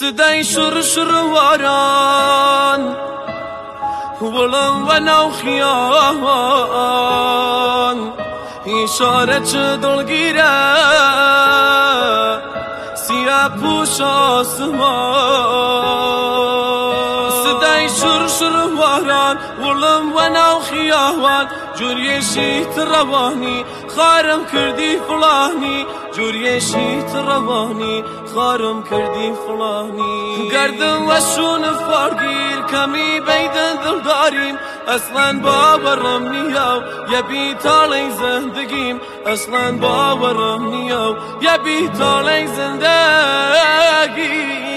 سدای شرواران وڵم وە ناو خیان ئیشارە چ دڵگیرە سیە پوش ئاسمان سدای شرواران وڵم وە ناو خیاوان جوریێشی تڕەوانی خارم کردی فڵانی جوریێشی تڕەوانی خارم کردی فڵانی گەردم وە شوونە فارگیر کەمی بەیدن دڵداریم ئەسڵەن باوەڕم نییە و یەبی تاڵەی زەندگیم ئەسڵەن باوەڕم نییە و یەبی تاڵەی زەندەگیم